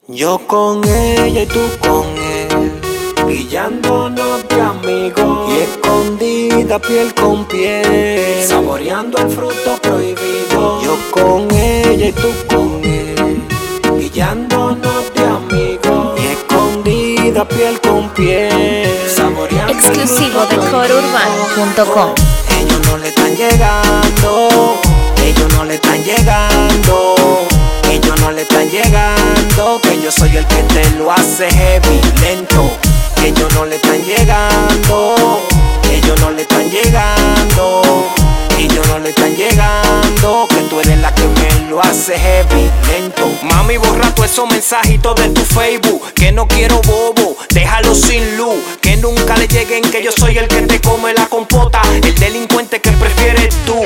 Yo con ella y tú con él, pillándonos de amigos y escondida piel con piel, saboreando el fruto prohibido. Yo con ella y tú con él, pillándonos de amigos y escondida piel con piel, saboreando exclusivo de corourbano.com. Ellos no le están llegando, ellos no le están llegando, ellos no le están llegando, que yo soy el que te lo hace heavy, lento. Ellos no le están llegando, ellos no le están llegando, ellos no le están llegando, que tú eres la que me lo hace heavy, lento. Mami, borra todos esos mensajitos de tu Facebook, que no quiero bobo, déjalo sin luz, que nunca le lleguen, que yo soy el que te come la compota, el delincuente que prefieres tú.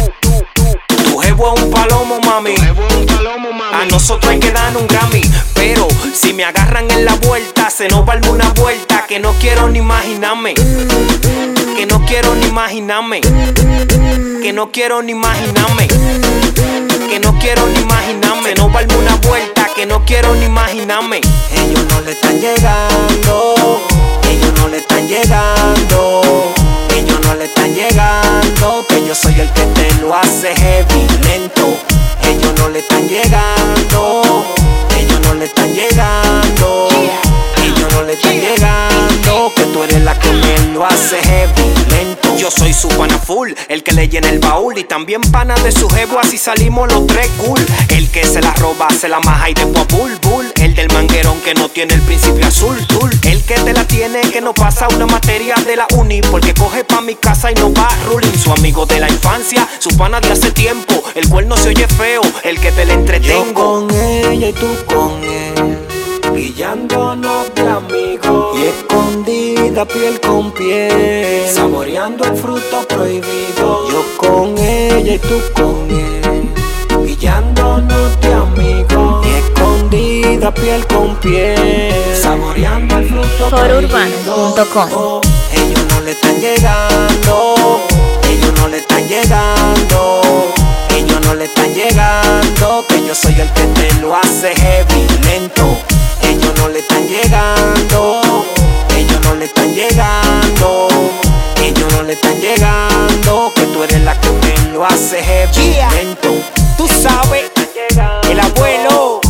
Tu jevo es un palomo, mami. A nosotros hay que dar un Grammy, pero si me agarran en la vuelta, se nos va una vuelta que no quiero ni imaginarme. Que no quiero ni imaginarme. Que no quiero ni imaginarme. Que no quiero ni imaginarme. No va una vuelta que no quiero ni imaginarme. Ellos no le están llegando, ellos no le están llegando, ellos no le están llegando, que yo soy el que te lo hace heavy, lento. Ellos no le están llegando, ellos no le están llegando, ellos no le están llegando, que tú eres la que me lo hace heavy, lento. Yo soy su pana full, el que le llena el baúl, y también pana de su jevo, así salimos los tres cool. El que se la roba, se la maja y después bull, bull. El del manguerón que no tiene el principio azul, tul. El que te la tiene, que no pasa una materia de la uni, porque coge pa' mi casa y no va ruling. Su amigo de la infancia, su pana de hace tiempo, el cual no se oye feo, el que te le entretengo. Yo con ella y tú con él, pillándonos de amigos y escondida piel con piel, saboreando el fruto prohibido. Yo con ella y tú con él, pillándonos de amigos y escondida piel con piel, saboreando el fruto prohibido. corourbano.com. Ellos no le están llegando, ellos no le están llegando, ellos no le están llegando, que yo soy el que te lo hace heavy, lento. Ellos no le están llegando, ellos no le están llegando, ellos no le están llegando, que tú eres la que me lo hace heavy, lento. Tú sabes, el abuelo,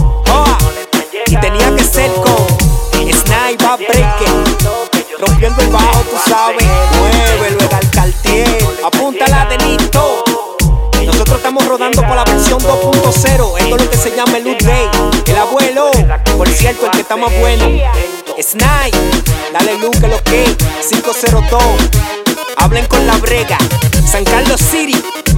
y tenía que ser con Snipe a Breaker, rompiendo el bajo, tú sabes. Muévelo, el Cartier, apúntala de Nito. Nosotros estamos rodando por la versión 2.0. Esto es lo que se llama el Day. El abuelo, por cierto, el que está más bueno. Snipe, dale luz que lo que 502. Hablen con la brega. San Carlos City.